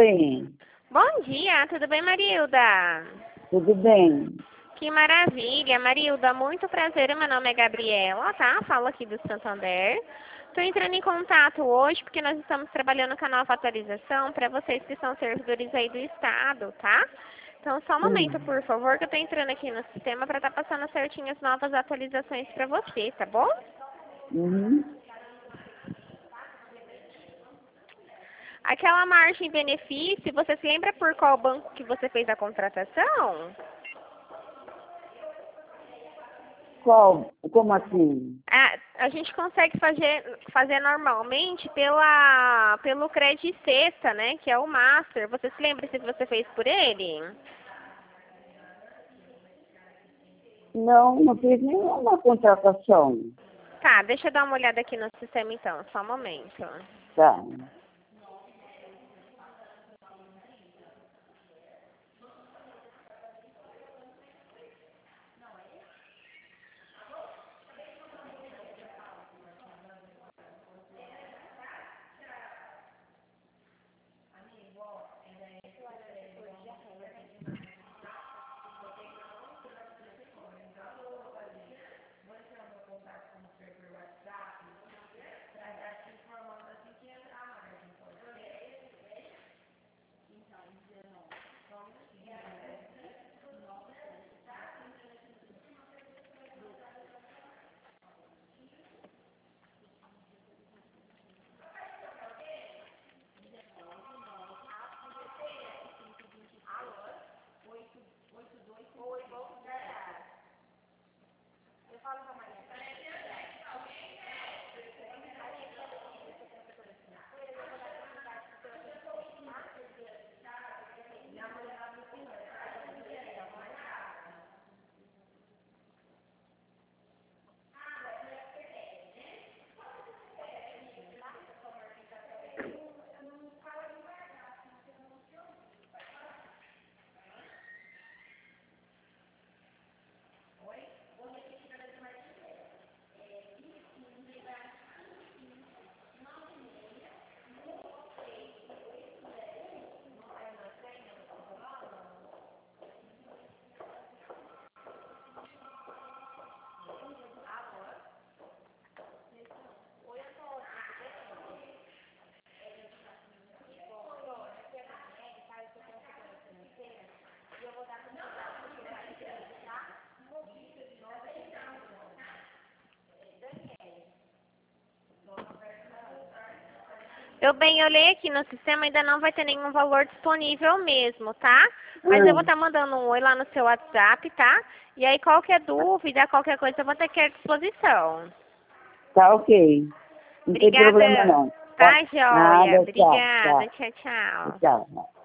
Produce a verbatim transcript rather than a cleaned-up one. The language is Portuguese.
Oi, Bom dia, tudo bem, Marilda? tudo bem? Que maravilha, Marilda, muito prazer, meu nome é Gabriela, tá? Falo aqui do Santander. Estou entrando em contato hoje porque nós estamos trabalhando com a nova atualização para vocês que são servidores aí do Estado, tá? Então, só um momento, Hum, por favor, que eu estou entrando aqui no sistema para estar passando certinho as novas atualizações para você, tá bom? uhum. Aquela margem benefício, você se lembra por qual banco que você fez a contratação? Qual? Como assim? A, a gente consegue fazer, fazer normalmente pela, pelo Credit Sexta, né? Que é o Master. Você se lembra se você fez por ele? Não, não fiz nenhuma contratação. Tá, deixa eu dar uma olhada aqui no sistema então, só um momento. Tá. Eu bem, eu olhei aqui no sistema, ainda não vai ter nenhum valor disponível mesmo, tá? Mas eu vou Hum, estar mandando um oi lá no seu WhatsApp, tá? E aí qualquer dúvida, qualquer coisa, eu vou ter que ir à disposição. tá ok. Não tem problema Obrigada. não. Pode- Tá, joia. Nada, tchau, Obrigada. tchau, Tchau, tchau. tchau.